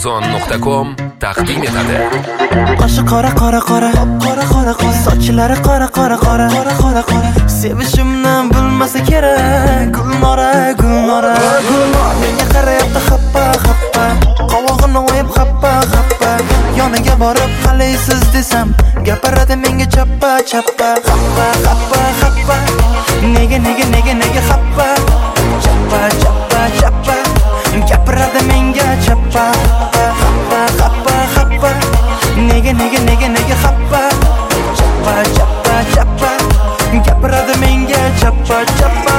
Arzon.com taqdim etadi. Qoshi qora qora qora qora qora qora sochlari qora qora qora qora qora qora sevishimdan bilmasa kerak Gulnora Gulnora Gulnora menga qarayapti xappa xappa qovog'ini o'yib xappa xappa yoniga borib qalaysiz desam gapiradi menga chappa chappa xappa xappa xappa nega xappa chappa chappa chappa gapiradi menga chappa xappa xappa xappa nega xappa chappa chappa chappa gapiradi menga chappa chappa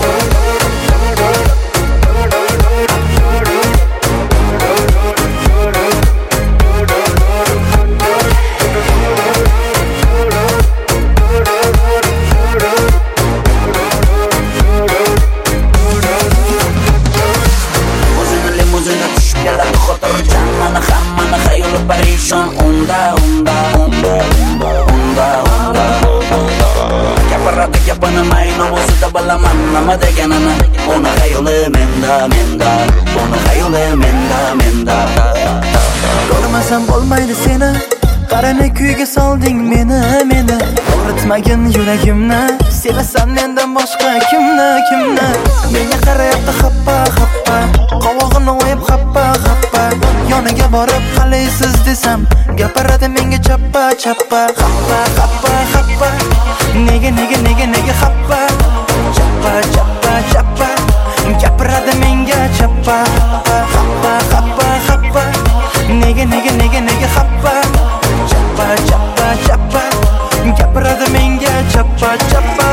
Nima deganini uni xayoli menda uni xayoli menda ko'rmasam bo'lmaydi seni qarani kuyga solding meni og'ritmagin yuragimni sevasan mendan boshqa kimni menga qarayapti xappa xappa qovog'ini o'yib xappa xappa yoniga borib qalaysiz desam gapiradi menga chappa chappa xappa xappa xappa nega xappa chappa chappa chappa gapiradi menga chappa xappa xappa xappa nega xappa chappa chappa chappa gapiradi menga chappa chappa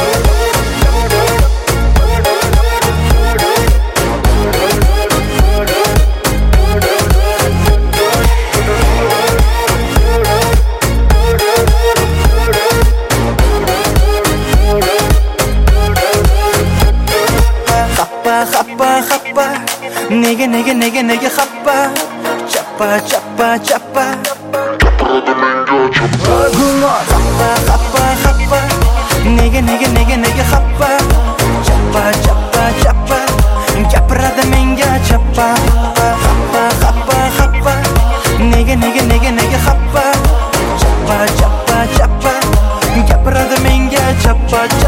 xappa xappa nega xappa chappa chappa chappa gapiradi menga chappa xappa xappa xappa nega xappa chappa chappa chappa gapiradi menga chappa xappa xappa xappa nega xappa chappa chappa chappa gapiradi menga chappa